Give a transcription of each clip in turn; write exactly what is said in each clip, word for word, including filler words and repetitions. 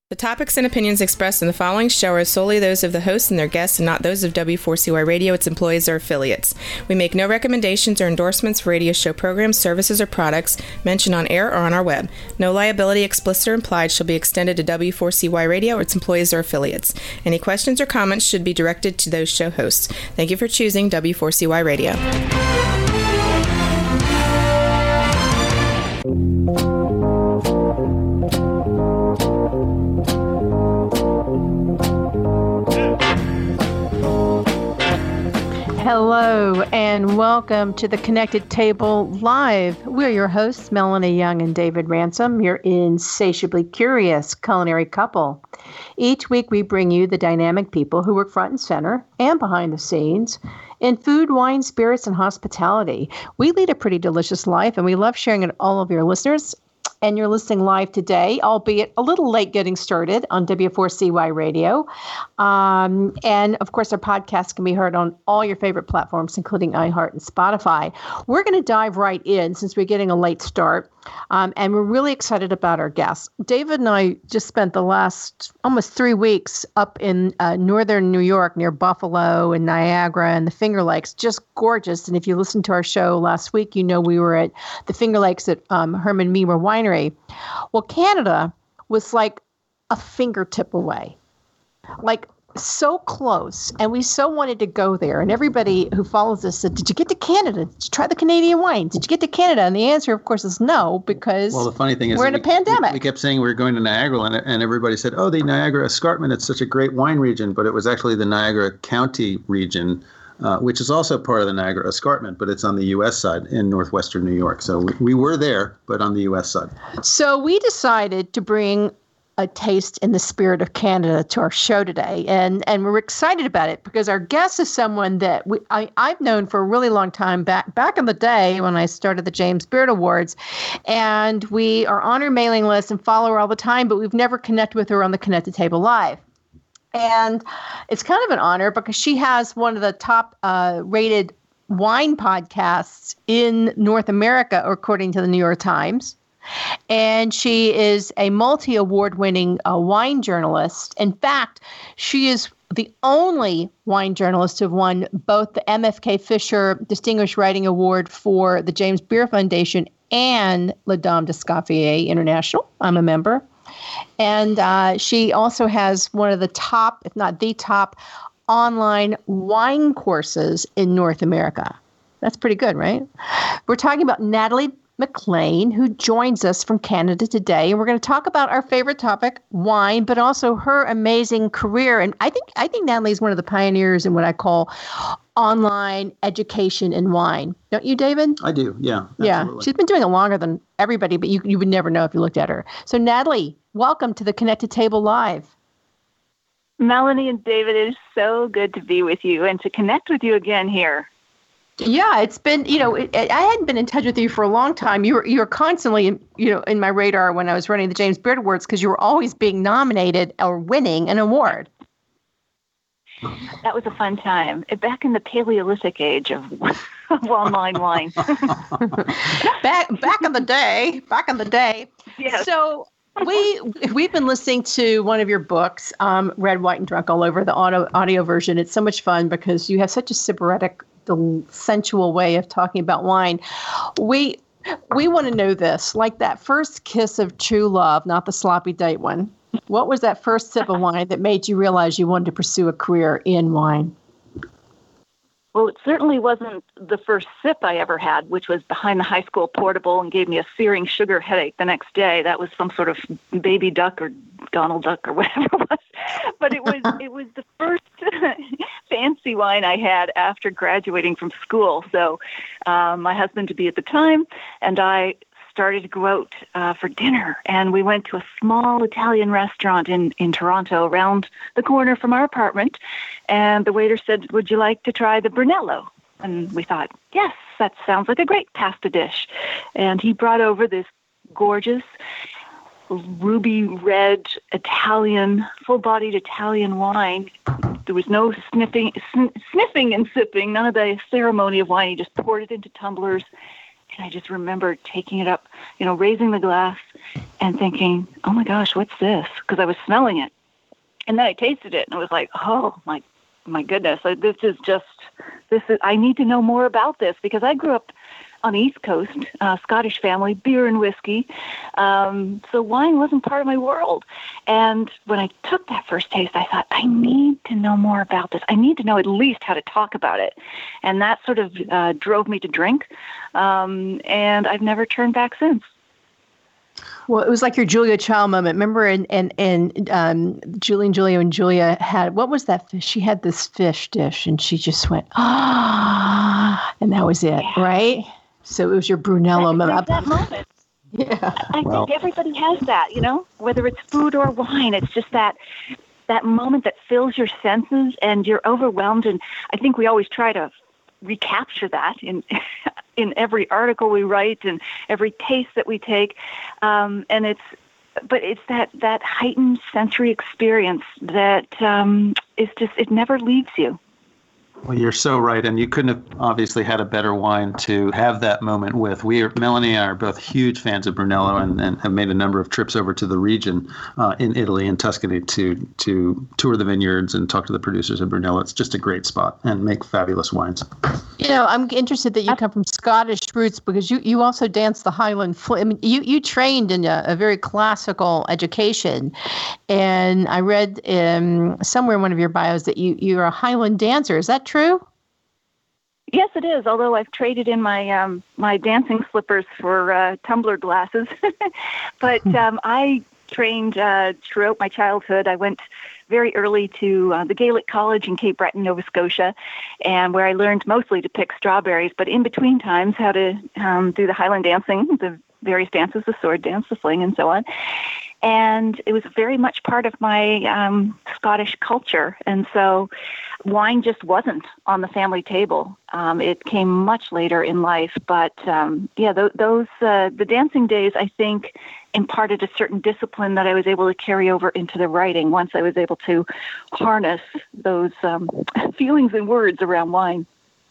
The topics and opinions expressed in the following show are solely those of the hosts and their guests and not those of W four C Y Radio, its employees, or affiliates. We make no recommendations or endorsements for radio show programs, services, or products mentioned on air or on our web. No liability, explicit or implied, shall be extended to W four C Y Radio or its employees or affiliates. Any questions or comments should be directed to those show hosts. Thank you for choosing W four C Y Radio. Hello and welcome to the Connected Table Live. We're your hosts, Melanie Young and David Ransom, your insatiably curious culinary couple. Each week we bring you the dynamic people who work front and center and behind the scenes in food, wine, spirits, and hospitality. We lead a pretty delicious life and we love sharing it with all of your listeners. And you're listening live today, albeit a little late getting started on W four C Y Radio. Um, and, of course, our podcast can be heard on all your favorite platforms, including iHeart and Spotify. We're going to dive right in since we're getting a late start. Um, and we're really excited about our guests. David and I just spent the last almost three weeks up in uh, northern New York near Buffalo and Niagara and the Finger Lakes. Just gorgeous. And if you listened to our show last week, you know we were at the Finger Lakes at um, Herman Miller Winery. Well, Canada was like a fingertip away, like so close. And we so wanted to go there. And everybody who follows us said, did you get to Canada? Did you try the Canadian wine? Did you get to Canada? And the answer, of course, is no, because well, the funny thing is we're in we, a pandemic. We, we kept saying we were going to Niagara, and, and everybody said, oh, the Niagara Escarpment, it's such a great wine region. But it was actually the Niagara County region, uh, which is also part of the Niagara Escarpment, but it's on the U S side in northwestern New York. So we, we were there, but on the U S side. So we decided to bring a taste in the spirit of Canada to our show today. And and we're excited about it because our guest is someone that we I, I've known for a really long time, back back in the day when I started the James Beard Awards. And we are on her mailing list and follow her all the time, but we've never connected with her on the Connected Table Live. And it's kind of an honor because she has one of the top uh, rated wine podcasts in North America, according to the New York Times. And she is a multi-award winning uh, wine journalist. In fact, she is the only wine journalist to have won both the M F K Fisher Distinguished Writing Award for the James Beard Foundation and La Dame d'Escoffier International. I'm a member. And uh, she also has one of the top, if not the top, online wine courses in North America. That's pretty good, right? We're talking about Natalie McLean, who joins us from Canada today. And we're going to talk about our favorite topic, wine, but also her amazing career. And I think I think Natalie is one of the pioneers in what I call online education in wine. Don't you, David? I do, yeah. Yeah. Absolutely. She's been doing it longer than everybody, but you, you would never know if you looked at her. So, Natalie, welcome to the Connected Table Live. Melanie and David, it is so good to be with you and to connect with you again here. Yeah, it's been, you know, it, I hadn't been in touch with you for a long time. You were you were constantly, you know, in my radar when I was running the James Beard Awards because you were always being nominated or winning an award. That was a fun time. Back in the Paleolithic age of, of online wine. back back in the day, back in the day. Yes. So we we've been listening to one of your books, um, Red, White, and Drunk All Over, the audio audio version. It's so much fun because you have such a sybaritic, the sensual way of talking about wine. We we want to know this, like that first kiss of true love, not the sloppy date one. What was that first sip of wine that made you realize you wanted to pursue a career in wine? Well, it certainly wasn't the first sip I ever had, which was behind the high school portable and gave me a searing sugar headache the next day. That was some sort of baby duck or Donald Duck or whatever it was. But it was it was the first fancy wine I had after graduating from school. So um, my husband-to-be at the time and I started to go out uh, for dinner, and we went to a small Italian restaurant in, in Toronto around the corner from our apartment, and the waiter said, would you like to try the Brunello? And we thought, yes, that sounds like a great pasta dish. And he brought over this gorgeous ruby red Italian, full-bodied Italian wine. There was no sniffing, sn- sniffing and sipping, none of the ceremony of wine. He just poured it into tumblers And I just remember taking it up, you know, raising the glass and thinking, oh my gosh, what's this? Because I was smelling it. And then I tasted it and I was like, oh my, my goodness, this is just, this is, I need to know more about this, because I grew up on the East Coast, uh, Scottish family, beer and whiskey. Um, so wine wasn't part of my world. And when I took that first taste, I thought, I need to know more about this. I need to know at least how to talk about it. And that sort of uh, drove me to drink. Um, and I've never turned back since. Well, it was like your Julia Child moment. Remember, and and and um, Julie and Julia and Julia had, what was that fish? She had this fish dish, and she just went, ah, and that was it, yeah. Right? So it was your Brunello moment. That moment. Yeah. I well. think everybody has that, you know, whether it's food or wine. It's just that that moment that fills your senses, and you're overwhelmed. And I think we always try to recapture that in in every article we write and every taste that we take. Um, and it's, but it's that, that heightened sensory experience that um, is just, it never leaves you. Well, you're so right, and you couldn't have obviously had a better wine to have that moment with. We are, Melanie and I are both huge fans of Brunello, and, and have made a number of trips over to the region uh, in Italy and Tuscany to to tour the vineyards and talk to the producers of Brunello. It's just a great spot and make fabulous wines. You know, I'm interested that you come from Scottish roots, because you, you also danced the Highland Fling. I mean, you, you trained in a, a very classical education, and I read um, somewhere in one of your bios that you, you're a Highland dancer. Is that true? Yes, it is. Although I've traded in my um, my dancing slippers for uh, tumbler glasses, but um, I trained uh, throughout my childhood. I went very early to uh, the Gaelic College in Cape Breton, Nova Scotia, and where I learned mostly to pick strawberries, but in between times how to um, do the Highland dancing, the various dances, the sword dance, the fling, and so on. And it was very much part of my um, Scottish culture. And so wine just wasn't on the family table. Um, it came much later in life. But um, yeah, th- those uh, the dancing days, I think, imparted a certain discipline that I was able to carry over into the writing once I was able to harness those um, feelings and words around wine.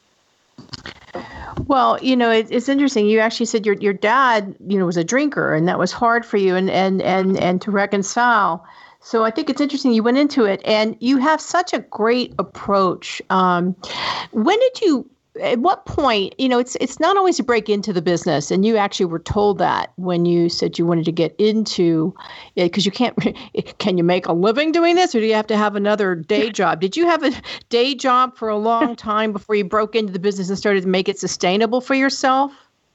Well, you know, it, it's interesting. You actually said your your dad, you know, was a drinker, and that was hard for you and, and, and, and to reconcile. So I think it's interesting you went into it, and you have such a great approach. Um, when did you, at what point, you know, it's it's not always to break into the business, and you actually were told that when you said you wanted to get into it, because you can't, can you make a living doing this, or do you have to have another day job? Did you have a day job for a long time before you broke into the business and started to make it sustainable for yourself?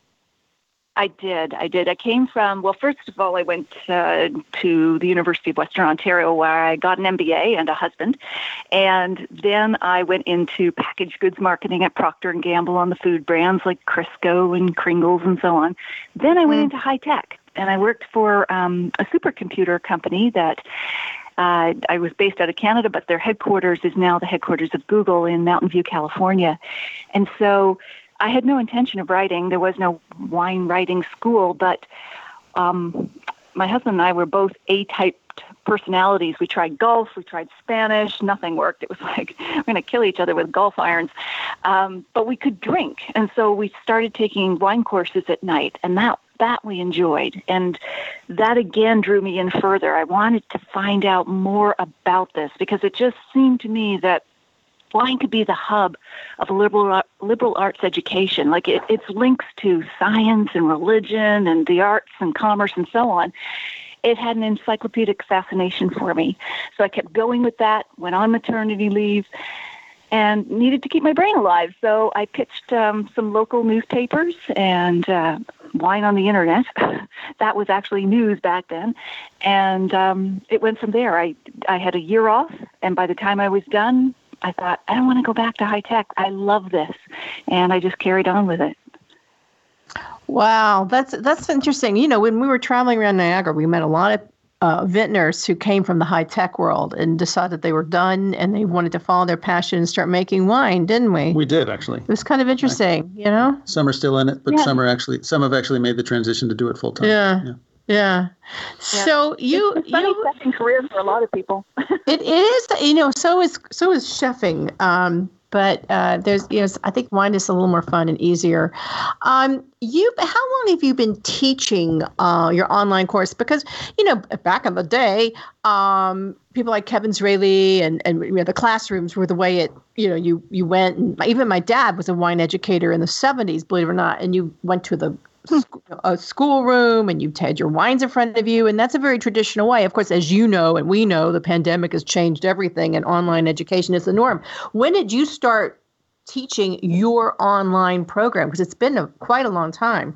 I did. I did. I came from, well, first of all, I went uh, to the University of Western Ontario, where I got an M B A and a husband. And then I went into packaged goods marketing at Procter and Gamble on the food brands like Crisco and Kringles and so on. Then I went mm. into high tech, and I worked for um, a supercomputer company that uh, I was based out of Canada, but their headquarters is now the headquarters of Google in Mountain View, California. And so I had no intention of writing. There was no wine writing school, but um, my husband and I were both A-typed personalities. We tried golf, we tried Spanish, nothing worked. It was like, we're going to kill each other with golf irons. Um, but we could drink. And so we started taking wine courses at night, and that, that we enjoyed. And that again drew me in further. I wanted to find out more about this, because it just seemed to me that wine could be the hub of a liberal liberal arts education. Like it, it's links to science and religion and the arts and commerce and so on. It had an encyclopedic fascination for me. So I kept going with that, went on maternity leave, and needed to keep my brain alive. So I pitched um, some local newspapers and uh, wine on the internet. That was actually news back then. And um, it went from there. I, I had a year off, and by the time I was done, I thought, I don't want to go back to high tech. I love this. And I just carried on with it. Wow, that's that's interesting. You know, when we were traveling around Niagara, we met a lot of uh, vintners who came from the high tech world and decided they were done and they wanted to follow their passion and start making wine, didn't we? We did, actually. It was kind of interesting, you know? Some are still in it, but yeah. some are actually some have actually made the transition to do it full time. Yeah. yeah. Yeah. So you, it's a funny you, career for a lot of people. it is, you know, so is, so is chefing. Um, but uh, there's, you know, I think wine is a little more fun and easier. Um, you, how long have you been teaching uh, your online course? Because, you know, back in the day, um, people like Kevin Zraly and, and you know, the classrooms were the way it, you know, you, you went, and even my dad was a wine educator in the seventies, believe it or not, and you went to the a schoolroom and you had your wines in front of you. And that's a very traditional way. Of course, as you know, and we know, the pandemic has changed everything and online education is the norm. When did you start teaching your online program? Because it's been a, quite a long time.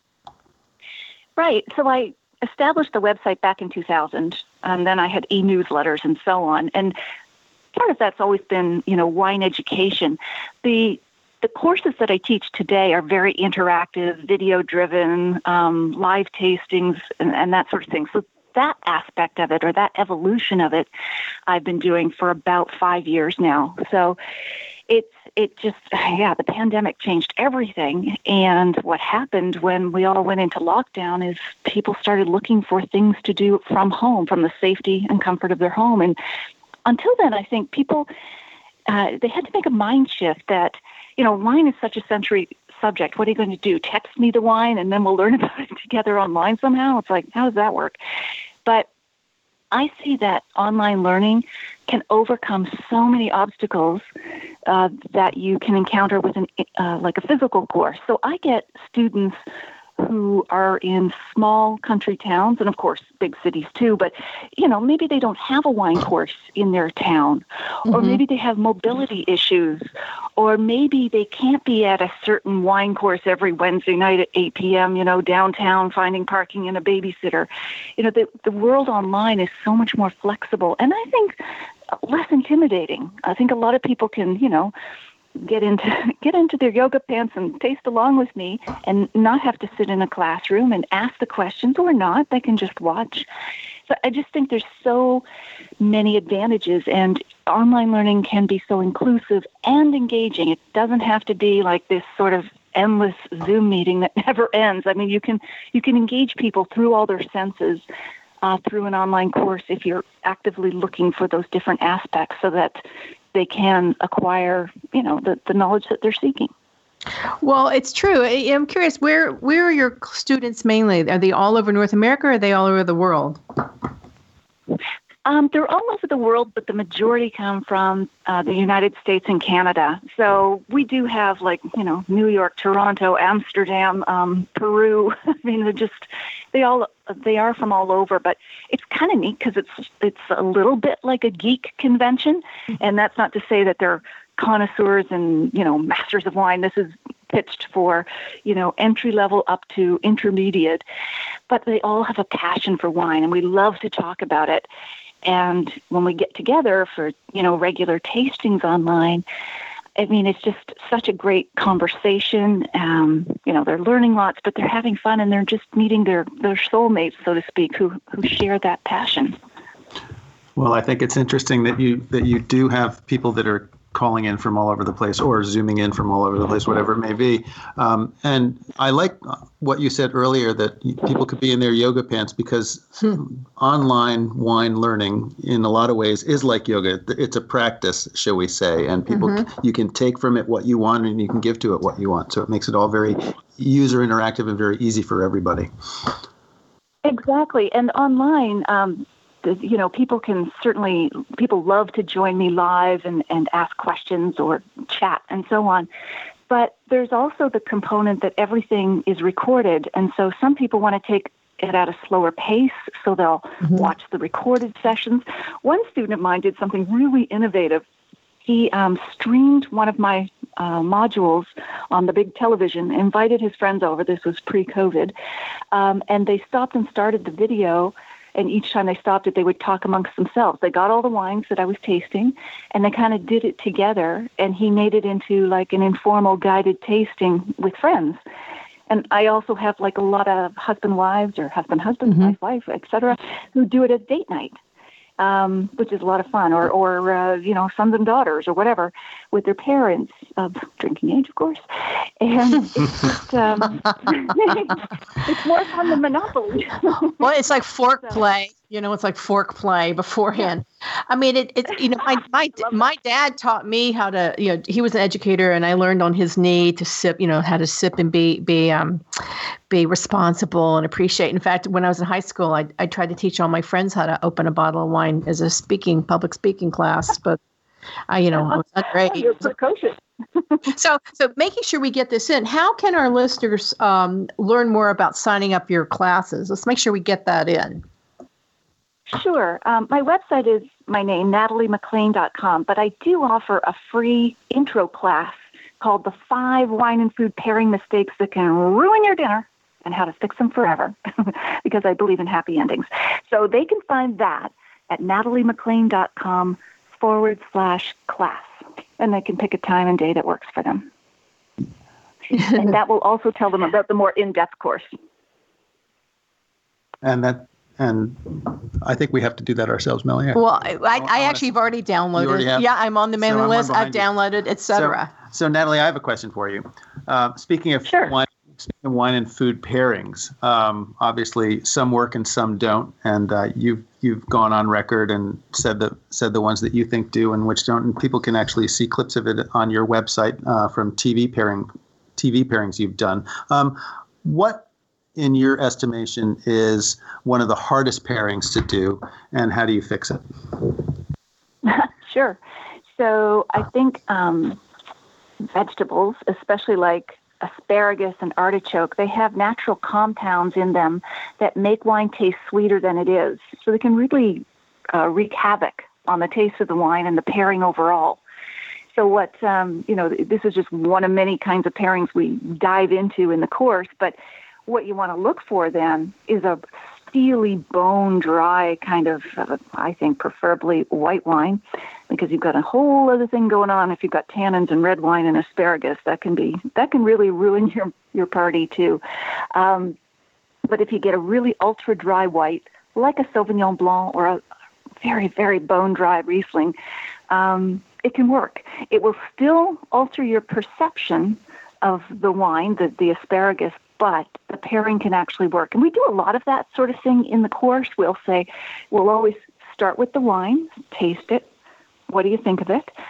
Right. So I established the website back in two thousand, and then I had e-newsletters and so on. And part of that's always been, you know, wine education. The The courses that I teach today are very interactive, video-driven, um, live tastings, and, and that sort of thing. So that aspect of it, or that evolution of it, I've been doing for about five years now. So it's it just, yeah, the pandemic changed everything. And what happened when we all went into lockdown is people started looking for things to do from home, from the safety and comfort of their home. And until then, I think people, uh, they had to make a mind shift that, you know, wine is such a sensory subject. What are you going to do? Text me the wine and then we'll learn about it together online somehow? It's like, how does that work? But I see that online learning can overcome so many obstacles uh, that you can encounter with an uh, like a physical course. So I get students who are in small country towns, and of course big cities too, but you know, maybe they don't have a wine course in their town, mm-hmm. or maybe they have mobility issues, or maybe they can't be at a certain wine course every Wednesday night at eight p.m., you know, downtown, finding parking and a babysitter. You know, the, the world online is so much more flexible, and I think less intimidating. I think a lot of people can, you know, get into get into their yoga pants and taste along with me and not have to sit in a classroom and ask the questions, or not. They can just watch. So I just think there's so many advantages, and online learning can be so inclusive and engaging. It doesn't have to be like this sort of endless Zoom meeting that never ends. I mean, you can you can engage people through all their senses uh, through an online course if you're actively looking for those different aspects, so that they can acquire, you know, the, the knowledge that they're seeking. Well, it's true. I'm curious, where where are your students mainly? Are they all over North America, or are they all over the world? Um, they're all over the world, but the majority come from uh, the United States and Canada. So we do have, like, you know, New York, Toronto, Amsterdam, um, Peru. I mean, they're just, they all, they are from all over, but it's kind of neat because it's, it's a little bit like a geek convention. And that's not to say that they're connoisseurs and, you know, masters of wine. This is pitched for, you know, entry level up to intermediate, but they all have a passion for wine, and we love to talk about it. And when we get together for, you know, regular tastings online, I mean, it's just such a great conversation. Um, you know, they're learning lots, but they're having fun, and they're just meeting their, their soulmates, so to speak, who, who share that passion. Well, I think it's interesting that you that you do have people that are calling in from all over the place, or zooming in from all over the place, whatever it may be. Um, and I like what you said earlier, that people could be in their yoga pants, because hmm. online wine learning in a lot of ways is like yoga. It's a practice, shall we say, and people, mm-hmm. you can take from it what you want, and you can give to it what you want. So it makes it all very user interactive and very easy for everybody. Exactly. And online, um, you know, people can certainly, people love to join me live and, and ask questions or chat and so on. But there's also the component that everything is recorded. And so some people want to take it at a slower pace, so they'll mm-hmm. watch the recorded sessions. One student of mine did something really innovative. He um, streamed one of my uh, modules on the big television, invited his friends over. This was pre-COVID. Um, and they stopped and started the video. And each time they stopped it, they would talk amongst themselves. They got all the wines that I was tasting, and they kind of did it together. And he made it into like an informal guided tasting with friends. And I also have like a lot of husband wives, or husband husband, mm-hmm. wife wife, et cetera, who do it as date night, um, which is a lot of fun. Or or uh, you know, sons and daughters or whatever with their parents of drinking age, of course. And it's just um, it's more fun than Monopoly. Well, it's like fork play. You know, it's like fork play beforehand. I mean, it, it's, you know, my, my, my dad taught me how to, you know, he was an educator, and I learned on his knee to sip, you know, how to sip and be, be, um, be responsible and appreciate. In fact, when I was in high school, I, I tried to teach all my friends how to open a bottle of wine as a speaking, public speaking class, but I, you know, I was underage. Oh, you're precocious. So, so making sure we get this in, how can our listeners um, learn more about signing up your classes? Let's make sure we get that in. Sure. Um, my website is my name, natalie mcclain dot com, but I do offer a free intro class called The Five Wine and Food Pairing Mistakes That Can Ruin Your Dinner and How to Fix Them Forever, because I believe in happy endings. So they can find that at natalie mcclain dot com forward slash class, and they can pick a time and day that works for them. And that will also tell them about the more in-depth course. And that, and I think we have to do that ourselves, Melanie. Well, I, I, I actually have already downloaded. You already have? Yeah, I'm on the mailing So I'm list. one I've behind you. downloaded, et cetera. So, so, Natalie, I have a question for you. Uh, speaking of Sure. wine, speaking of wine and food pairings, um, obviously some work and some don't, and uh, you've you've gone on record and said that said the ones that you think do and which don't, and people can actually see clips of it on your website uh, from T V pairing T V pairings you've done. Um, what, in your estimation, is one of the hardest pairings to do, and how do you fix it? Sure. So I think um, vegetables, especially like asparagus and artichoke, they have natural compounds in them that make wine taste sweeter than it is. So they can really uh, wreak havoc on the taste of the wine and the pairing overall. So what, um, you know, this is just one of many kinds of pairings we dive into in the course, but what you want to look for then is a steely, bone-dry kind of, uh, I think, preferably white wine, because you've got a whole other thing going on. If you've got tannins and red wine and asparagus, that can be that can really ruin your, your party too. Um, but if you get a really ultra-dry white, like a Sauvignon Blanc or a very, very bone-dry Riesling, um, it can work. It will still alter your perception of the wine, the, the asparagus, but the pairing can actually work. And we do a lot of that sort of thing in the course. We'll say, we'll always start with the wine, taste it. What do you think of it?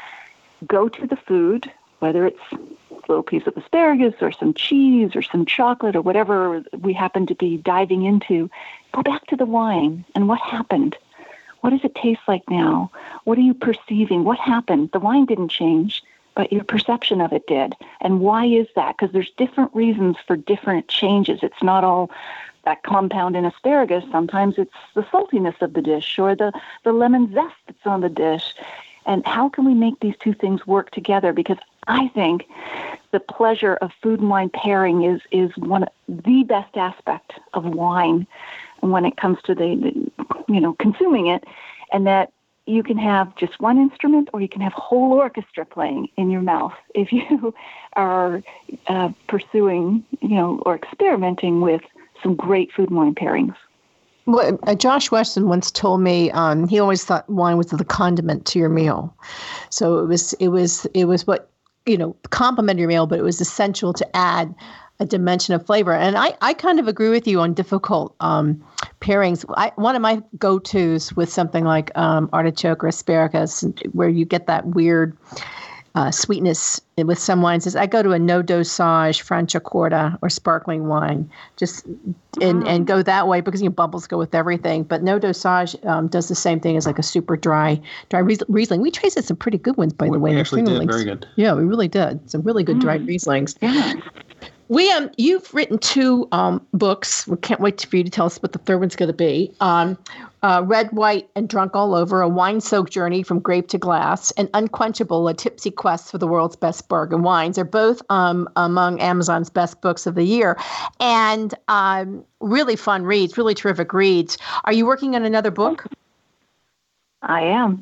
Go to the food, whether it's a little piece of asparagus or some cheese or some chocolate or whatever we happen to be diving into. Go back to the wine and what happened? What does it taste like now? What are you perceiving? What happened? The wine didn't change, but your perception of it did. And why is that? Because there's different reasons for different changes. It's not all that compound in asparagus. Sometimes it's the saltiness of the dish or the, the lemon zest that's on the dish. And how can we make these two things work together? Because I think the pleasure of food and wine pairing is, is one of the best aspect of wine when it comes to the, the, you know, consuming it, and that you can have just one instrument or you can have whole orchestra playing in your mouth if you are uh, pursuing, you know, or experimenting with some great food and wine pairings. Well, uh, Josh Weston once told me um, he always thought wine was the condiment to your meal. So it was it was it was what, you know, complemented your meal, but it was essential to add a dimension of flavor. And I, I kind of agree with you on difficult um, pairings. I, one of my go-tos with something like um, artichoke or asparagus, where you get that weird uh, sweetness with some wines, is I go to a no dosage Franciacorta or sparkling wine, just and, and go that way, because, you know, bubbles go with everything. But no dosage um, does the same thing as like a super dry dry Riesling. We tasted some pretty good ones, by the we way. We actually did, Rieslings. very good. Yeah, we really did. Some really good mm. dried Rieslings. Yeah. We um, you've written two um books. We can't wait for you to tell us what the third one's going to be. Um, uh, Red, White, and Drunk All Over: A Wine-Soaked Journey from Grape to Glass, and Unquenchable: A Tipsy Quest for the World's Best Bargain Wines. They're both um among Amazon's best books of the year, and um really fun reads, really terrific reads. Are you working on another book? I am.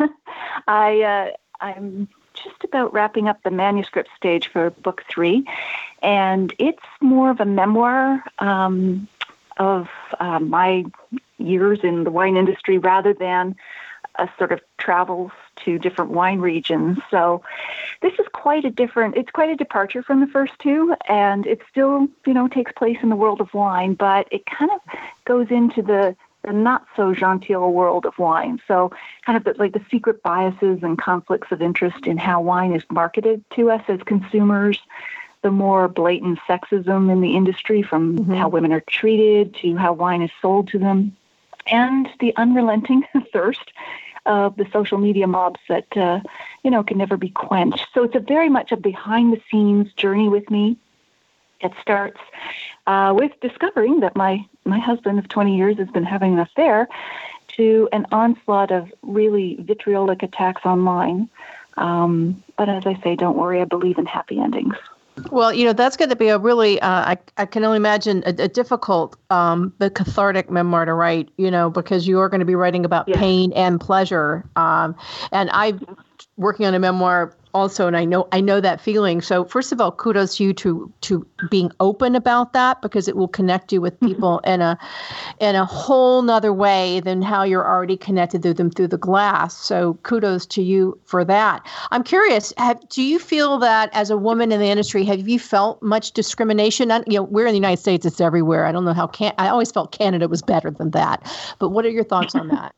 I uh, I'm. just about wrapping up the manuscript stage for book three, and it's more of a memoir um, of uh, my years in the wine industry rather than a sort of travels to different wine regions. So this is quite a different, it's quite a departure from the first two, and it still, you know, takes place in the world of wine, but it kind of goes into the the not so genteel world of wine. So kind of the, like the secret biases and conflicts of interest in how wine is marketed to us as consumers, the more blatant sexism in the industry, from mm-hmm. how women are treated to how wine is sold to them, and the unrelenting thirst of the social media mobs that, uh, you know, can never be quenched. So it's a very much a behind-the-scenes journey with me. It starts uh, with discovering that my, my husband of twenty years has been having an affair, to an onslaught of really vitriolic attacks online. Um, but as I say, don't worry, I believe in happy endings. Well, you know, that's going to be a really, uh, I, I can only imagine, a, a difficult um, but cathartic memoir to write, you know, because you are going to be writing about yes. pain and pleasure. Um, and I'm working on a memoir also, and I know I know that feeling. So first of all, kudos to you to to being open about that, because it will connect you with people in a in a whole nother way than how you're already connected to them through the glass. So kudos to you for that. I'm curious, have, do you feel that as a woman in the industry, have you felt much discrimination? You know, we're in the United States; it's everywhere. I don't know how can I always felt Canada was better than that. But what are your thoughts on that?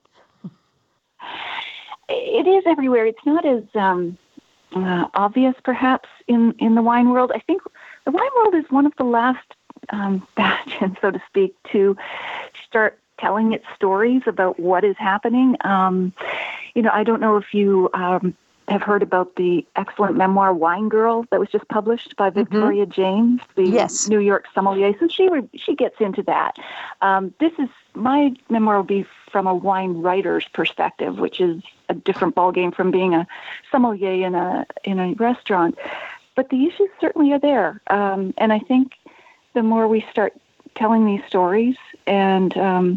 It is everywhere. It's not as um, uh, obvious, perhaps, in, in the wine world. I think the wine world is one of the last um, bastions, so to speak, to start telling its stories about what is happening. Um, you know, I don't know if you um, have heard about the excellent memoir Wine Girl that was just published by Victoria mm-hmm. James, the yes. New York sommelier. So she re- she gets into that. Um, this is my memoir will be from a wine writer's perspective, which is a different ballgame from being a sommelier in a in a restaurant. But the issues certainly are there, um, and I think the more we start telling these stories, and um,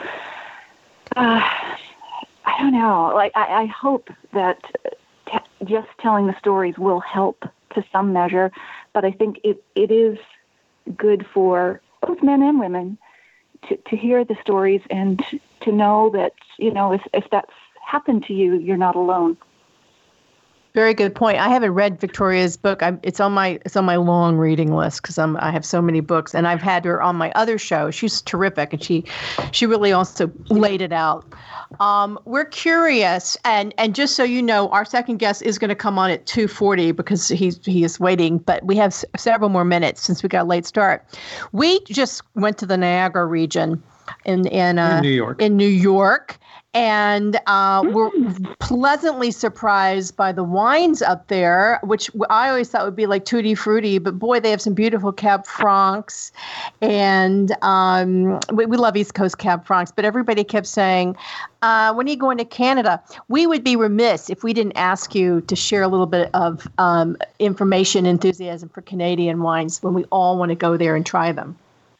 uh, I don't know, like I, I hope that t- just telling the stories will help to some measure. But I think it it is good for both men and women to, to hear the stories and to know that, you know, if, if that's happened to you, you're not alone. Very good point. I haven't read Victoria's book. I'm, it's on my it's on my long reading list because I'm I have so many books, and I've had her on my other show. She's terrific, and she she really also laid it out. Um, we're curious, and and just so you know, our second guest is going to come on at two forty because he's he is waiting. But we have s- several more minutes since we got a late start. We just went to the Niagara region in in, uh, in New York. In New York. And uh, we're pleasantly surprised by the wines up there, which I always thought would be like tutti frutti. But boy, they have some beautiful Cab Francs. And um, we, we love East Coast Cab Francs. But everybody kept saying, uh, when are you going to Canada? We would be remiss if we didn't ask you to share a little bit of um, information, enthusiasm for Canadian wines when we all want to go there and try them.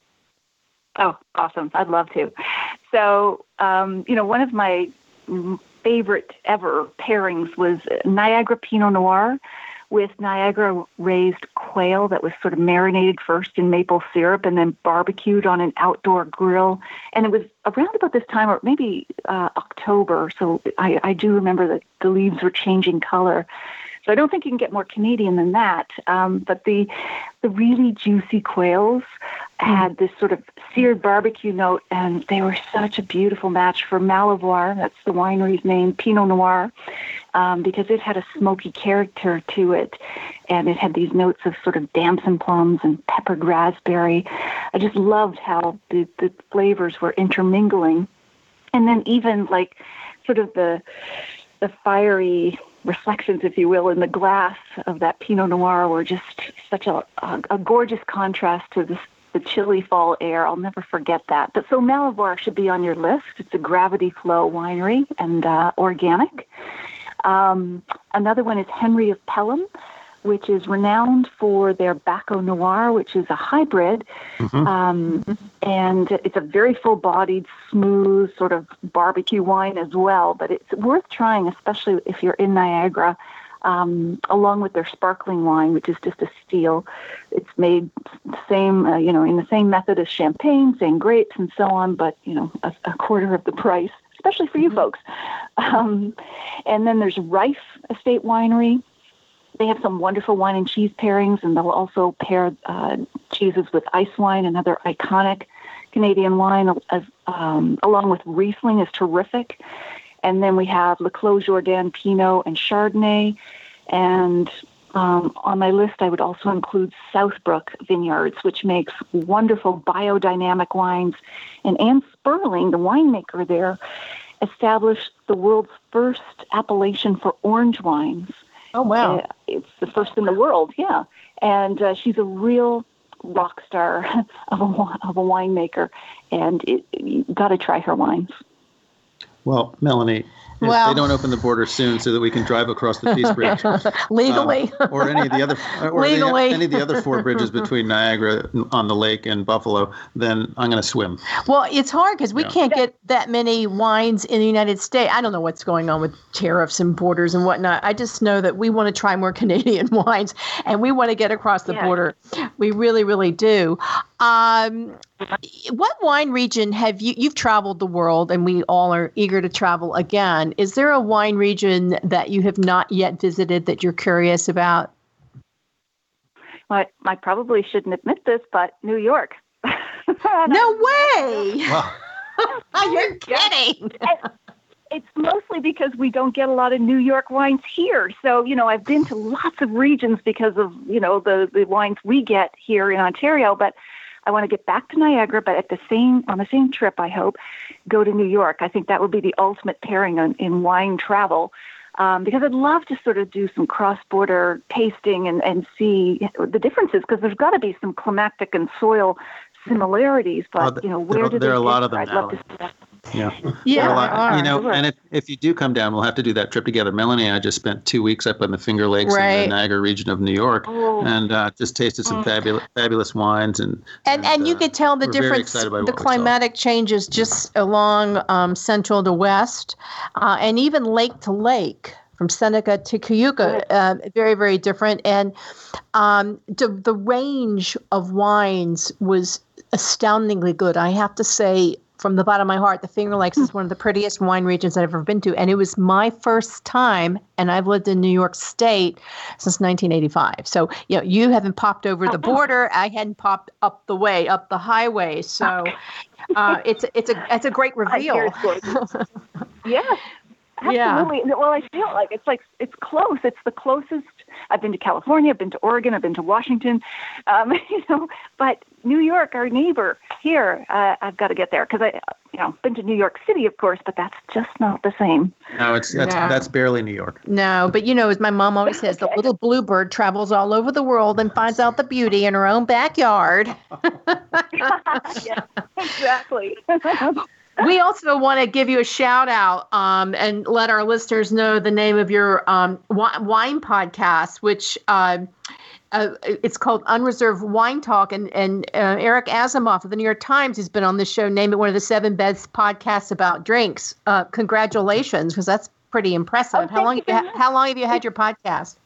Oh, awesome. I'd love to. So, um, you know, one of my favorite ever pairings was Niagara Pinot Noir with Niagara raised quail that was sort of marinated first in maple syrup and then barbecued on an outdoor grill. And it was around about this time, or maybe uh, October. So I, I do remember that the leaves were changing color. So I don't think you can get more Canadian than that. Um, but the the really juicy quails had this sort of seared barbecue note, and they were such a beautiful match for Malivoire. That's the winery's name, Pinot Noir, um, because it had a smoky character to it, and it had these notes of sort of damson plums and peppered raspberry. I just loved how the, the flavors were intermingling. And then even like sort of the the fiery reflections, if you will, in the glass of that Pinot Noir were just such a, a, a gorgeous contrast to this, the chilly fall air. I'll never forget that. But so Malivoire should be on your list. It's a Gravity Flow winery and uh, organic. Um, another one is Henry of Pelham, which is renowned for their Baco Noir, which is a hybrid. Mm-hmm. Um, and it's a very full-bodied, smooth sort of barbecue wine as well. But it's worth trying, especially if you're in Niagara, um, along with their sparkling wine, which is just a steal. It's made the same, uh, you know, in the same method as champagne, same grapes and so on, but, you know, a, a quarter of the price, especially for you folks. Um, and then there's Rife Estate Winery. They have some wonderful wine and cheese pairings, and they'll also pair uh, cheeses with ice wine, another iconic Canadian wine, as, um, along with Riesling, is terrific. And then we have Le Clos Jourdain Pinot and Chardonnay. And um, on my list, I would also include Southbrook Vineyards, which makes wonderful biodynamic wines. And Anne Sperling, the winemaker there, established the world's first appellation for orange wines. Oh, wow. Uh, it's the first in the world, yeah. And uh, she's a real rock star of a, of a winemaker. And it, you got to try her wines. Well, Melanie, if well, they don't open the border soon so that we can drive across the Peace Bridge. Legally. Um, or any of the other or Legally. The, any of the other four bridges between Niagara on the lake and Buffalo, then I'm going to swim. Well, it's hard because we Yeah. can't get that many wines in the United States. I don't know what's going on with tariffs and borders and whatnot. I just know that we want to try more Canadian wines and we want to get across the Yeah. border. We really, really do. Um, what wine region have you, you've traveled the world and we all are eager to travel again. Is there a wine region that you have not yet visited that you're curious about? Well, I, I probably shouldn't admit this, but New York. No way! Wow. You're kidding. And it's mostly because we don't get a lot of New York wines here. So, you know, I've been to lots of regions because of, you know, the, the wines we get here in Ontario, but I want to get back to Niagara, but at the same, on the same trip, I hope, go to New York. I think that would be the ultimate pairing in, in wine travel. Um, because I'd love to sort of do some cross-border tasting and, and see the differences, because there's got to be some climatic and soil similarities, but, Oh, you know, where there, do there they are a lot differ? of them, I'd love Natalie. to see that. Yeah, Yeah, There are a lot- there are. you know, Sure. and if, if you do come down, we'll have to do that trip together. Melanie and I just spent two weeks up in the Finger Lakes in Right. the Niagara region of New York, Oh. and uh, just tasted some Mm. fabulous fabulous wines, and And and you uh, could tell the we're very difference, excited by the what we saw. climatic changes just along um, central to west, uh, and even lake to lake, from Seneca to Cayuga, uh, very, very different. And um, the, the range of wines was astoundingly good. I have to say, from the bottom of my heart, the Finger Lakes is one of the prettiest wine regions I've ever been to. And it was my first time, and I've lived in New York State since nineteen eighty-five. So, you know, you haven't popped over the border. I hadn't popped up the way, up the highway. So uh, it's, it's, a, it's a great I hear reveal. it's gorgeous. Yes, Yeah. absolutely. Well, I feel like it's like it's close. It's the closest. I've been to California. I've been to Oregon. I've been to Washington. Um, you know, but New York, our neighbor here, uh, I've got to get there because I, you know, been to New York City, of course, but that's just not the same. no, it's that's Yeah. that's barely New York. No, but you know, as my mom always says, the little bluebird travels all over the world and finds out the beauty in her own backyard. Yeah, exactly. We also want to give you a shout out um, and let our listeners know the name of your um, wi- wine podcast, which uh, uh, it's called Unreserved Wine Talk. And, and uh, Eric Asimov of the New York Times has been on this show, named it one of the seven best podcasts about drinks. Uh, congratulations, because that's pretty impressive. Oh, how long? thank you Have very you, how long have you had your podcast?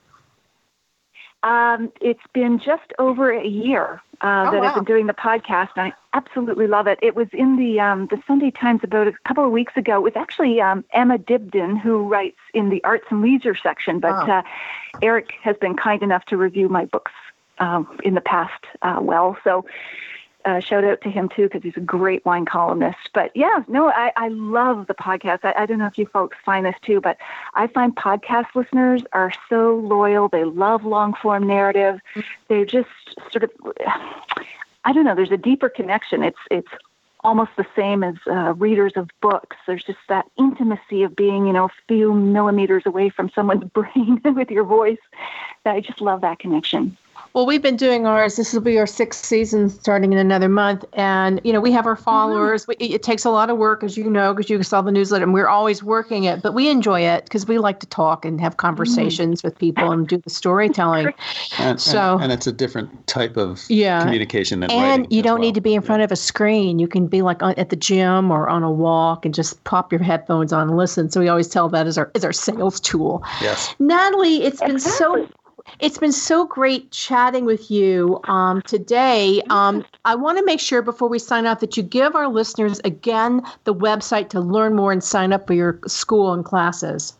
Um, it's been just over a year uh, Oh, that wow. I've been doing the podcast, and I absolutely love it. It was in the um, the Sunday Times about a couple of weeks ago. It was actually um, Emma Dibdin who writes in the Arts and Leisure section, but Oh. uh, Eric has been kind enough to review my books um, in the past uh, well, so uh, shout out to him too, because he's a great wine columnist. But yeah, no, I, I love the podcast. I, I don't know if you folks find this too, but I find podcast listeners are so loyal. They love long form narrative. They're just sort of, I don't know, there's a deeper connection. It's, it's almost the same as uh, readers of books. There's just that intimacy of being, you know, a few millimeters away from someone's brain with your voice. I just love that connection. Well, we've been doing ours. This will be our sixth season starting in another month. And, you know, we have our followers. We, it takes a lot of work, as you know, because you saw the newsletter, and we're always working it. But we enjoy it because we like to talk and have conversations with people and do the storytelling. And, So- and, and it's a different type of Yeah. communication than And writing you as don't well. need to be in front of a screen. You can be like on, at the gym or on a walk and just pop your headphones on and listen. So we always tell that as our as our sales tool. Yes. Natalie, it's been Exactly. so it's been so great chatting with you um, today. Um, I want to make sure before we sign off that you give our listeners again the website to learn more and sign up for your school and classes.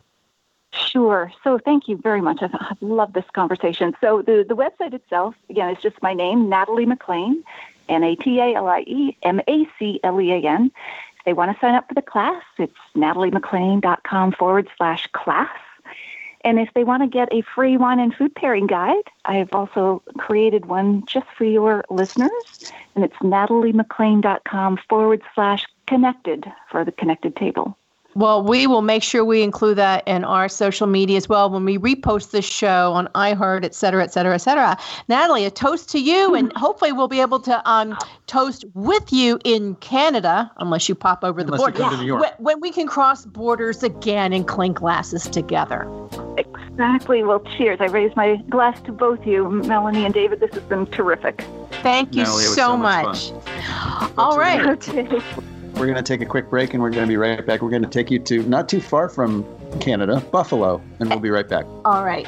Sure. So thank you very much. I've, I've loved this conversation. So the, the website itself, again, is just my name, Natalie McLean, N A T A L I E M A C L E A N. If they want to sign up for the class, it's nataliemclean.com forward slash class. And if they want to get a free wine and food pairing guide, I've also created one just for your listeners. And it's nataliemclean.com forward slash connected for the connected table. Well, we will make sure we include that in our social media as well when we repost this show on iHeart, et cetera, et cetera, et cetera. Natalie, a toast to you, and hopefully we'll be able to um, toast with you in Canada, unless you pop over the unless border. You come to New York. When, when we can cross borders again and clink glasses together. Exactly. Well, cheers. I raise my glass to both you, Melanie and David. This has been terrific. Thank you Natalie, it was so so much much. fun. All right. Okay. We're going to take a quick break, and we're going to be right back. We're going to take you to not too far from Canada, Buffalo, and we'll be right back. All right.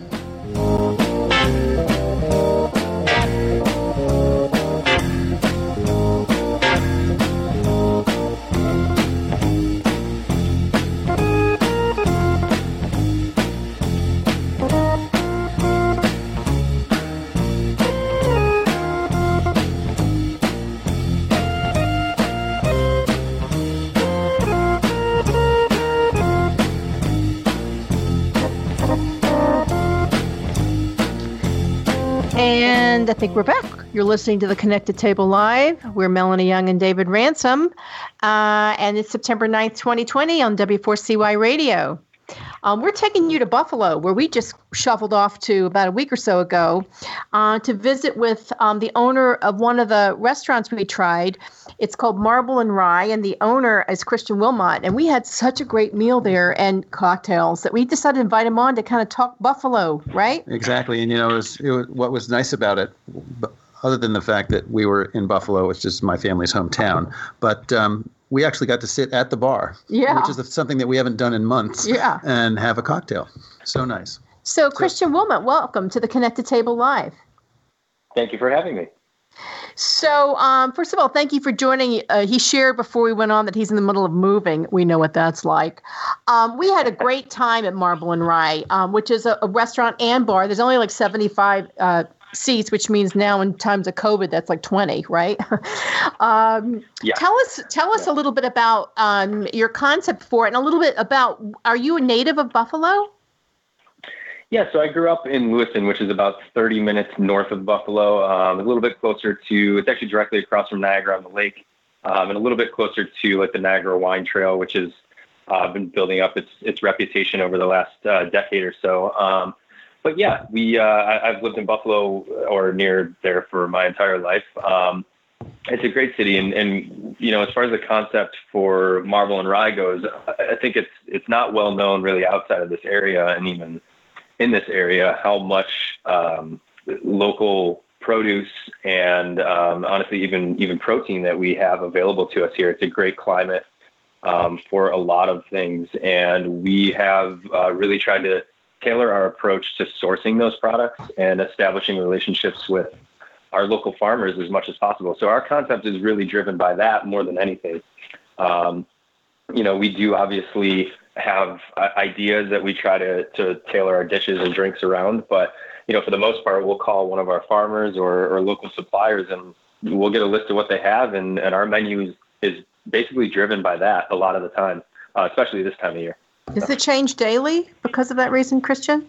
And I think we're back. You're listening to the Connected Table Live. We're Melanie Young and David Ransom. Uh, and it's September ninth, twenty twenty on W four C Y Radio. Um, we're taking you to Buffalo, where we just shuffled off to about a week or so ago uh, to visit with um, the owner of one of the restaurants we tried. It's called Marble and Rye, and the owner is Christian Wilmot. And we had such a great meal there and cocktails that we decided to invite him on to kind of talk Buffalo, right? Exactly. And, you know, it was, it was, what was nice about it, other than the fact that we were in Buffalo, which is my family's hometown, but um, we actually got to sit at the bar, yeah. which is something that we haven't done in months, yeah. and have a cocktail. So nice. So, so Christian Wilmot, welcome to the Connected Table Live. Thank you for having me. So, um, first of all, thank you for joining. Uh, he shared before we went on that he's in the middle of moving. We know what that's like. Um, we had a great time at Marble and Rye, um, which is a, a restaurant and bar. There's only like seventy-five uh, seats, which means now in times of COVID, that's like twenty, right? um, yeah. Tell us, tell us yeah. a little bit about um, your concept for it, and a little bit about. Are you a native of Buffalo? Yeah, so I grew up in Lewiston, which is about thirty minutes north of Buffalo, um, a little bit closer to, it's actually directly across from Niagara on the lake, um, and a little bit closer to like the Niagara Wine Trail, which has uh, been building up its its reputation over the last uh, decade or so. Um, but yeah, we uh, I, I've lived in Buffalo or near there for my entire life. Um, it's a great city, and, and you know, as far as the concept for Marble and Rye goes, I think it's it's not well known really outside of this area, and even in this area, how much um, local produce and um, honestly, even even protein that we have available to us here. It's a great climate um, for a lot of things, and we have uh, really tried to tailor our approach to sourcing those products and establishing relationships with our local farmers as much as possible. So our concept is really driven by that more than anything. Um, you know, we do obviously have uh, ideas that we try to, to tailor our dishes and drinks around. But, you know, for the most part, we'll call one of our farmers or, or local suppliers, and we'll get a list of what they have. And, and our menu is, is basically driven by that a lot of the time, uh, especially this time of year. Does it change daily because of that reason, Christian?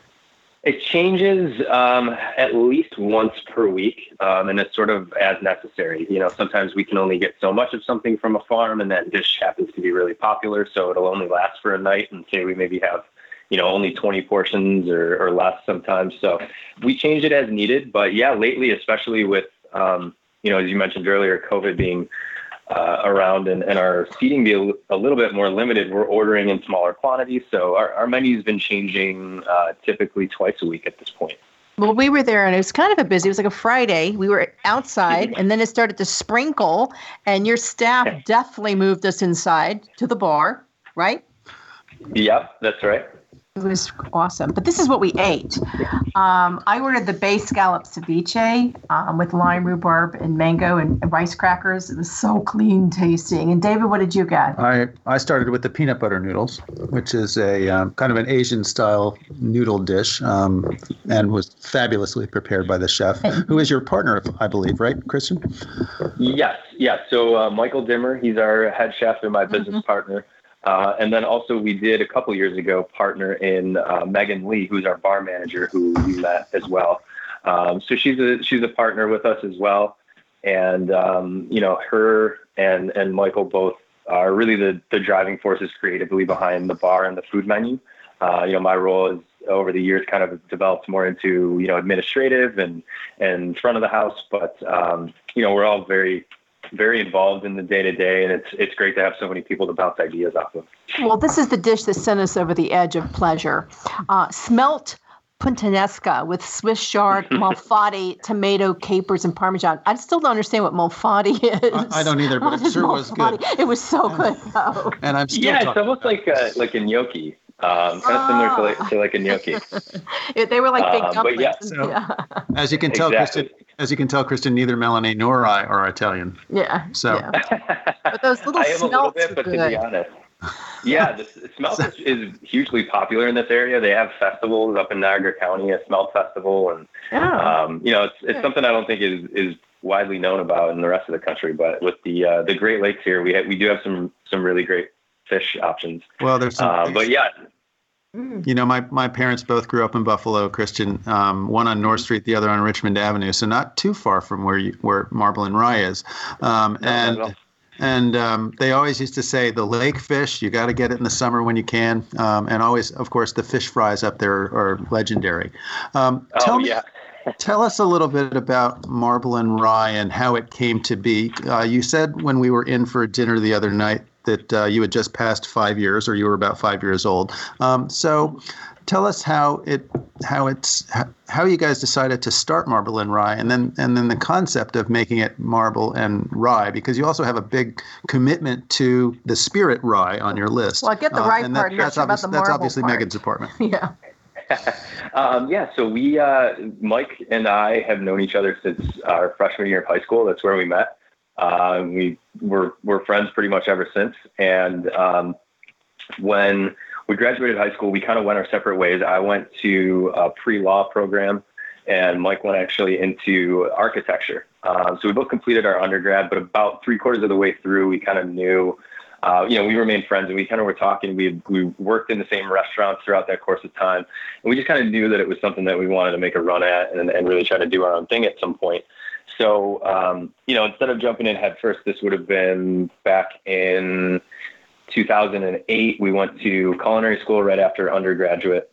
It changes um, at least once per week, um, and it's sort of as necessary. You know, sometimes we can only get so much of something from a farm, and that dish happens to be really popular, so it'll only last for a night, and say we maybe have, you know, only twenty portions or, or less sometimes. So we change it as needed. But yeah, lately, especially with, um, you know, as you mentioned earlier, COVID being uh, around and, and our seating being a little bit more limited, we're ordering in smaller quantities. So our, our menu's been changing uh, typically twice a week at this point. Well, we were there, and it was kind of a busy. It was like a Friday. We were outside, and then it started to sprinkle, and your staff definitely moved us inside to the bar, right? Yep, that's right. It was awesome. But this is what we ate. Um, I ordered the bay scallop ceviche um, with lime, rhubarb, and mango and, and rice crackers. It was so clean tasting. And David, what did you get? I, I started with the peanut butter noodles, which is a um, kind of an Asian-style noodle dish, um, and was fabulously prepared by the chef, who is your partner, I believe, right, Christian? Yes, yes. So uh, Michael Dimmer, he's our head chef and my business mm-hmm. partner. Uh, and then also we did a couple years ago partner in uh, Megan Lee, who's our bar manager, who we met as well. Um, so she's a she's a partner with us as well. And, um, you know, her and, and Michael both are really the, the driving forces creatively behind the bar and the food menu. Uh, you know, my role is over the years kind of developed more into, you know, administrative and, and front of the house. But, um, you know, we're all very very involved in the day-to-day, and it's it's great to have so many people to bounce ideas off of. Well, this is the dish that sent us over the edge of pleasure. Uh, smelt puttanesca with Swiss chard, malfatti, tomato, capers, and Parmesan. I still don't understand what malfatti is. I, I don't either, but it sure was good. It was so and, good, though. And I'm still yeah, it's almost like a, like a gnocchi. Um, kind of oh. similar to like, to like a gnocchi. it, they were like big um, dumplings. But yeah, so, yeah. As you can tell, exactly. Christian, as you can tell, Christian, neither Melanie nor I are Italian. Yeah. So, yeah. But those little I am a little smelts bit, but good. to be honest, yeah, the smelt is, is hugely popular in this area. They have festivals up in Niagara County, a smelt festival, and yeah. um, you know, it's it's something I don't think is is widely known about in the rest of the country. But with the uh, the Great Lakes here, we ha- we do have some some really great fish options. Well, there's some. Uh, but yeah. You know, my, my parents both grew up in Buffalo, Christian, um, one on North Street, the other on Richmond Avenue, so not too far from where you, where Marble and Rye is. Um, no, and and um, they always used to say the lake fish, you got to get it in the summer when you can. Um, and always, of course, the fish fries up there are legendary. Um, oh, tell me, yeah. Tell us a little bit about Marble and Rye and how it came to be. Uh, you said when we were in for dinner the other night that uh, you had just passed five years, or you were about five years old. Um, so, tell us how it, how it's, how you guys decided to start Marble and Rye, and then and then the concept of making it Marble and Rye, because you also have a big commitment to the Spirit Rye on your list. Well, I get the uh, rye and part. That, that's, about the that's obviously part. Megan's department. Yeah. um, yeah. So we, uh, Mike and I, have known each other since our freshman year of high school. That's where we met. Uh, we were, we're friends pretty much ever since. And um, when we graduated high school, we kind of went our separate ways. I went to a pre-law program, and Mike went actually into architecture. Um, so we both completed our undergrad, but about three quarters of the way through, we kind of knew, uh, you know, we remained friends, and we kind of were talking. We we worked in the same restaurants throughout that course of time, and we just kind of knew that it was something that we wanted to make a run at and, and really try to do our own thing at some point. So, um, you know, instead of jumping in head first, this would have been back in two thousand eight. We went to culinary school right after undergraduate.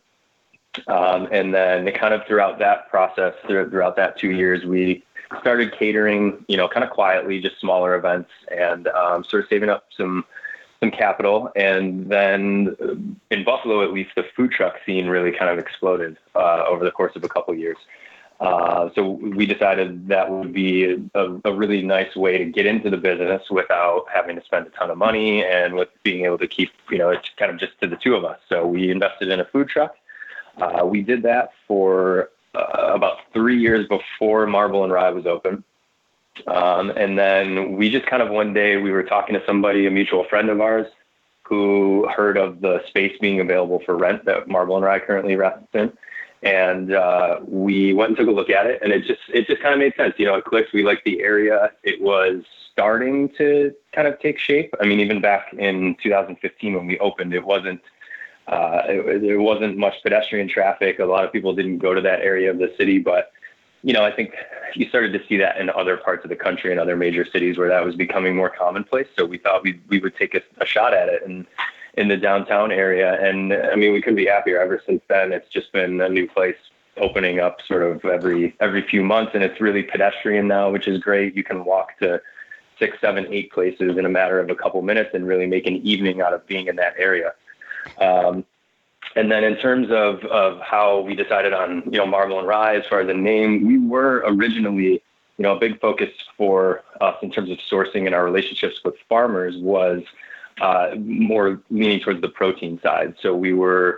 Um, and then kind of throughout that process, throughout that two years, we started catering, you know, kind of quietly, just smaller events, and um, sort of saving up some some capital. And then in Buffalo, at least, the food truck scene really kind of exploded uh, over the course of a couple of years. Uh, so we decided that would be a, a really nice way to get into the business without having to spend a ton of money, and with being able to keep, you know, it's kind of just to the two of us. So we invested in a food truck. Uh, we did that for uh, about three years before Marble and Rye was open. Um, and then we just kind of one day we were talking to somebody, a mutual friend of ours, who heard of the space being available for rent that Marble and Rye currently rests in. And uh, we went and took a look at it, and it just it just kind of made sense. You know, it clicked. We liked the area. It was starting to kind of take shape. I mean, even back in two thousand fifteen when we opened, it wasn't uh, it, there wasn't much pedestrian traffic. A lot of people didn't go to that area of the city, but you know, I think you started to see that in other parts of the country and other major cities where that was becoming more commonplace. So we thought we we would take a, a shot at it, and in the downtown area. And I mean, we couldn't be happier. Ever since then, it's just been a new place opening up sort of every, every few months. And it's really pedestrian now, which is great. You can walk to six, seven, eight places in a matter of a couple minutes and really make an evening out of being in that area. Um, and then in terms of, of how we decided on, you know, Marble and Rye, as far as the name, we were originally, you know, a big focus for us in terms of sourcing and our relationships with farmers was Uh, more leaning towards the protein side. So we were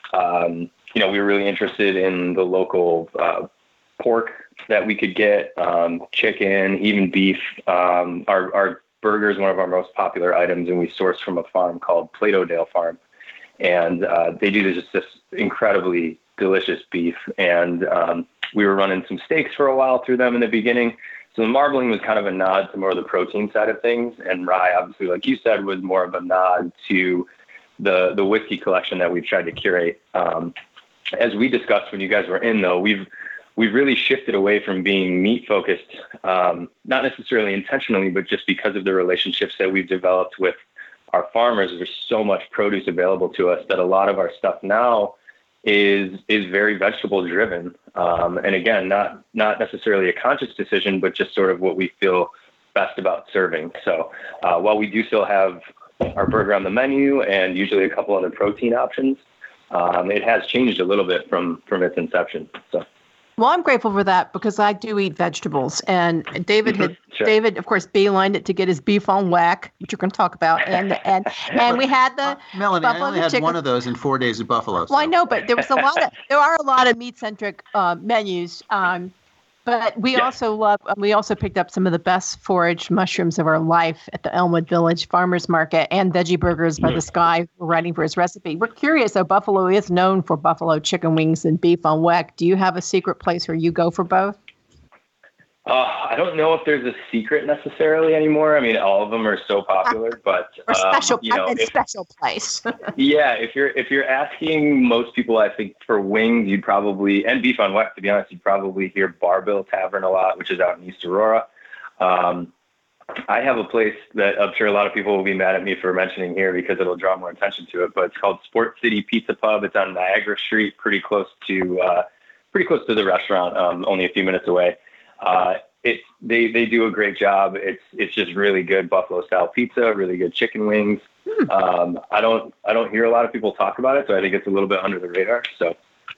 Um, you know, we were really interested in the local uh, pork that we could get, um, chicken, even beef. Um, our, our burger is one of our most popular items, and we source from a farm called Plato-Dale Farm. And uh, they do this, this incredibly delicious beef. And um, we were running some steaks for a while through them in the beginning. So the marbling was kind of a nod to more of the protein side of things. And rye, obviously, like you said, was more of a nod to the, the whiskey collection that we've tried to curate. Um, as we discussed when you guys were in, though, we've we've really shifted away from being meat focused, um, not necessarily intentionally, but just because of the relationships that we've developed with our farmers. There's so much produce available to us that a lot of our stuff now is is very vegetable driven. Um, and again, not not necessarily a conscious decision, but just sort of what we feel best about serving. So uh, while we do still have our burger on the menu and usually a couple other protein options, um, it has changed a little bit from from its inception. So. Well, I'm grateful for that because I do eat vegetables, and David had Sure. David, of course, beelined it to get his beef on whack, which we're going to talk about, and and and we had the Melanie, buffalo I only had chicken. one of those in four days of Buffalo. So. Well, I know, but there was a lot of there are a lot of meat centric uh, menus. Um, But we Yeah. also love, we also picked up some of the best foraged mushrooms of our life at the Elmwood Village Farmers Market, and Veggie Burgers by this guy writing for his recipe. We're curious, though, Buffalo is known for buffalo chicken wings and beef on weck. Do you have a secret place where you go for both? Uh, I don't know if there's a secret necessarily anymore. I mean, all of them are so popular, but Or special, um, you know, I meant if, special place. yeah, if you're if you're asking most people, I think for wings, you'd probably and beef on weck. To be honest, you'd probably hear Barbill Tavern a lot, which is out in East Aurora. Um, I have a place that I'm sure a lot of people will be mad at me for mentioning here because it'll draw more attention to it. But it's called Sport City Pizza Pub. It's on Niagara Street, pretty close to uh, pretty close to the restaurant, um, only a few minutes away. Uh, it's they they do a great job. It's it's just really good buffalo style pizza, really good chicken wings. Hmm. Um, I don't I don't hear a lot of people talk about it, so I think it's a little bit under the radar. So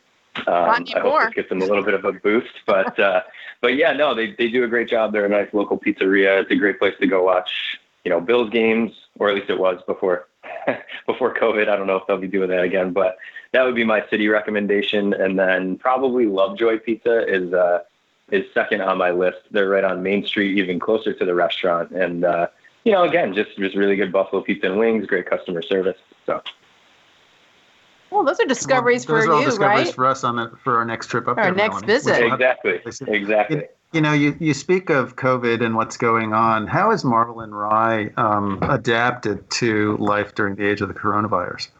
um, I hope this gets them a little bit of a boost. But uh, but yeah, no, they they do a great job. They're a nice local pizzeria. It's a great place to go watch, you know, Bills games, or at least it was before before COVID. I don't know if they'll be doing that again, but that would be my city recommendation. And then probably Lovejoy Pizza is. Uh, is second on my list. They're right on Main Street, even closer to the restaurant. And, uh, you know, again, just, just really good buffalo pizza and wings, great customer service. So, well, those are discoveries well, those for are all you, discoveries right? for us on the, for our next trip up our there. next Melanie. visit. Exactly. Exactly. You, you know, you, you speak of COVID and what's going on. How has Marvel and Rye um, adapted to life during the age of the coronavirus?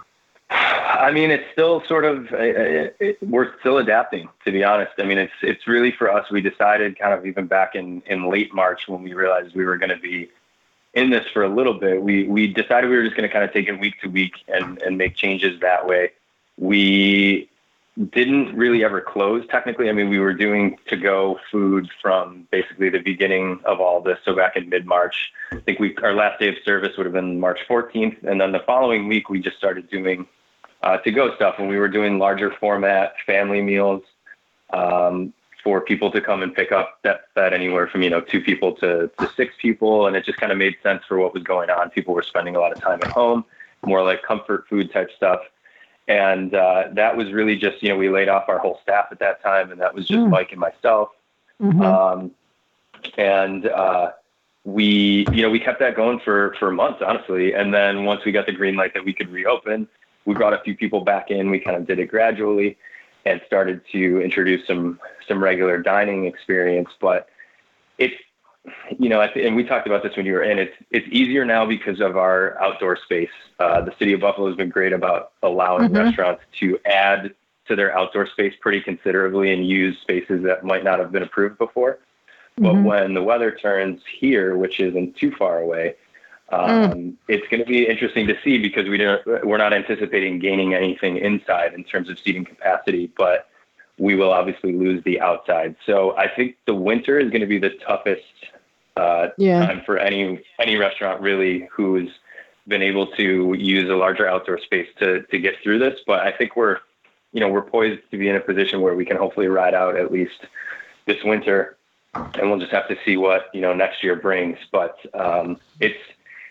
I mean, it's still sort of, uh, it, we're still adapting, to be honest. I mean, it's it's really for us, we decided kind of even back in, in late March when we realized we were going to be in this for a little bit, we, we decided we were just going to kind of take it week to week and, and make changes that way. We didn't really ever close, technically. I mean, we were doing to-go food from basically the beginning of all this, so back in mid-March. I think we our last day of service would have been March fourteenth, and then the following week we just started doing Uh, to-go stuff when we were doing larger format family meals um, for people to come and pick up that fed anywhere from, you know, two people to, to six people. And it just kind of made sense for what was going on. People were spending a lot of time at home, more like comfort food type stuff. And uh, that was really just, you know, we laid off our whole staff at that time, and that was just mm. Mike and myself. Mm-hmm. Um, and uh, we, you know, we kept that going for, for months, honestly. And then once we got the green light that we could reopen, we brought a few people back in. We kind of did it gradually and started to introduce some some regular dining experience. But it's, you know, and we talked about this when you were in, it's it's easier now because of our outdoor space. Uh, the city of Buffalo has been great about allowing mm-hmm. restaurants to add to their outdoor space pretty considerably and use spaces that might not have been approved before. Mm-hmm. But when the weather turns here, which isn't too far away, Um, mm. it's going to be interesting to see because we don't, we're not anticipating gaining anything inside in terms of seating capacity, but we will obviously lose the outside. So I think the winter is going to be the toughest uh, yeah. time for any any restaurant really who's been able to use a larger outdoor space to to get through this. But I think we're, you know, we're poised to be in a position where we can hopefully ride out at least this winter, and we'll just have to see what, you know, next year brings. But um, it's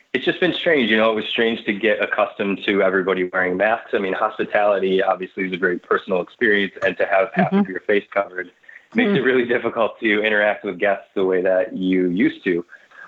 it's just been strange. You know, it was strange to get accustomed to everybody wearing masks. I mean, hospitality obviously is a very personal experience, and to have half mm-hmm. of your face covered makes mm-hmm. it really difficult to interact with guests the way that you used to.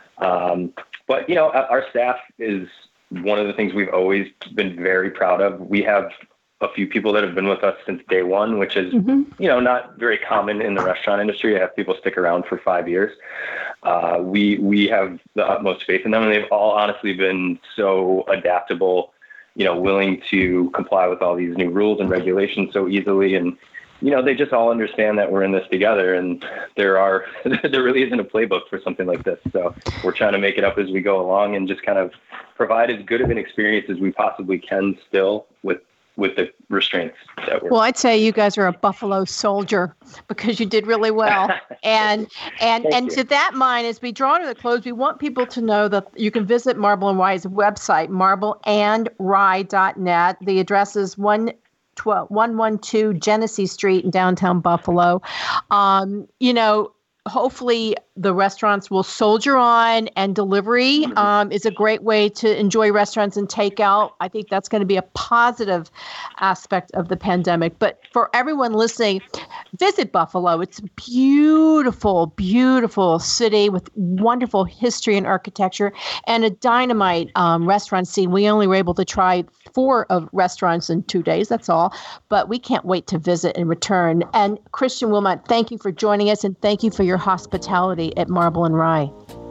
Um, but, you know, our staff is one of the things we've always been very proud of. We have a few people that have been with us since day one, which is, mm-hmm. you know, not very common in the restaurant industry to have people stick around for five years. Uh, we we have the utmost faith in them, and they've all honestly been so adaptable, you know, willing to comply with all these new rules and regulations so easily. And, you know, they just all understand that we're in this together, and there are there really isn't a playbook for something like this. So we're trying to make it up as we go along and just kind of provide as good of an experience as we possibly can still with with the restraints that we're. Well, I'd say you guys are a Buffalo soldier because you did really well. And and Thank and you. to that mind, as we draw to the close, we want people to know that you can visit Marble and Rye's website, marble and rye dot net. The address is one twelve, one twelve Genesee Street in downtown Buffalo. Um, you know, hopefully the restaurants will soldier on, and delivery um, is a great way to enjoy restaurants and takeout. I think that's going to be a positive aspect of the pandemic. But for everyone listening, visit Buffalo. It's a beautiful, beautiful city with wonderful history and architecture and a dynamite um, restaurant scene. We only were able to try four of restaurants in two days. That's all. But we can't wait to visit and return. And Christian Wilmot, thank you for joining us, and thank you for your hospitality at Marble and Rye.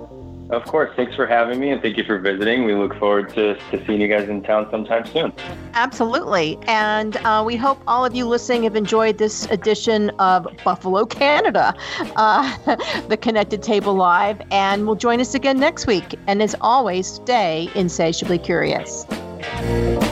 Of course. Thanks for having me, and thank you for visiting. We look forward to, to seeing you guys in town sometime soon. Absolutely. And uh, we hope all of you listening have enjoyed this edition of Buffalo, Canada, uh, the Connected Table Live, and will join us again next week. And as always, stay insatiably curious.